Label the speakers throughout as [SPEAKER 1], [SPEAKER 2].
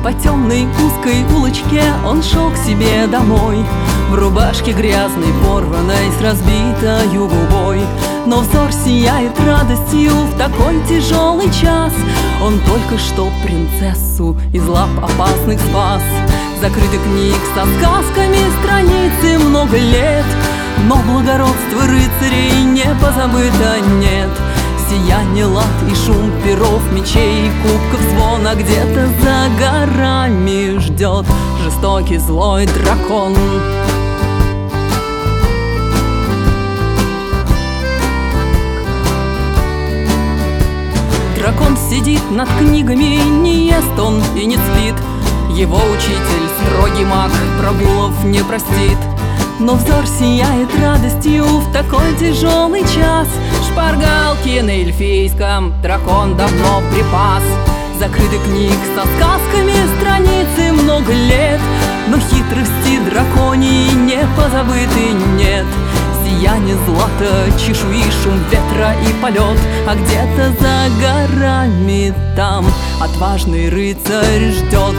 [SPEAKER 1] По темной узкой улочке он шел к себе домой, в рубашке грязной, порванной, с разбитою губой. Но взор сияет радостью в такой тяжелый час. Он только что принцессу из лап опасных спас. Закрыты книг со сказками страницы много лет, но благородство рыцарей не позабыто, нет. Сияние лад и шум перов, мечей, кубков звона где-то за горами ждет жестокий злой дракон. Дракон сидит над книгами, не ест он и не спит. Его учитель, строгий маг, прогулов не простит. Но взор сияет радостью в такой тяжелый час. Шпаргалки на эльфийском дракон давно припас. Закрыты книг со сказками страницы много лет, но хитрости драконьи не позабыты, нет. Сияние злата, чешуи, шум ветра и полет, а где-то за горами там отважный рыцарь ждет.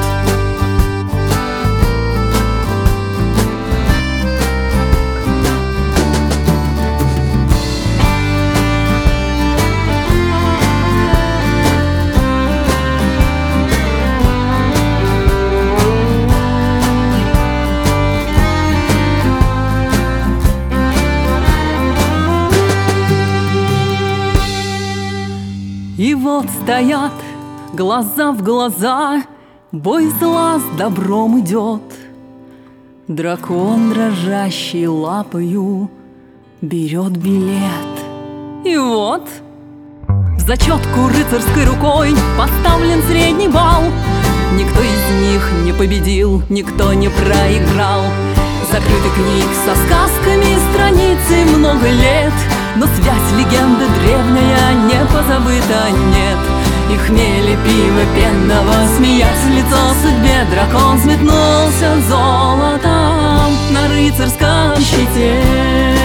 [SPEAKER 1] И вот стоят глаза в глаза, бой зла с добром идет. Дракон, дрожащий лапою, берет билет. И вот в зачетку рыцарской рукой поставлен средний балл. Никто из них не победил, никто не проиграл. Закрыты книг со сказками страницы много лет, но связь легенды древняя не позабыта, нет. И хмель и пиво пенного, смеясь в лицо судьбе, дракон взметнулся золотом на рыцарском щите.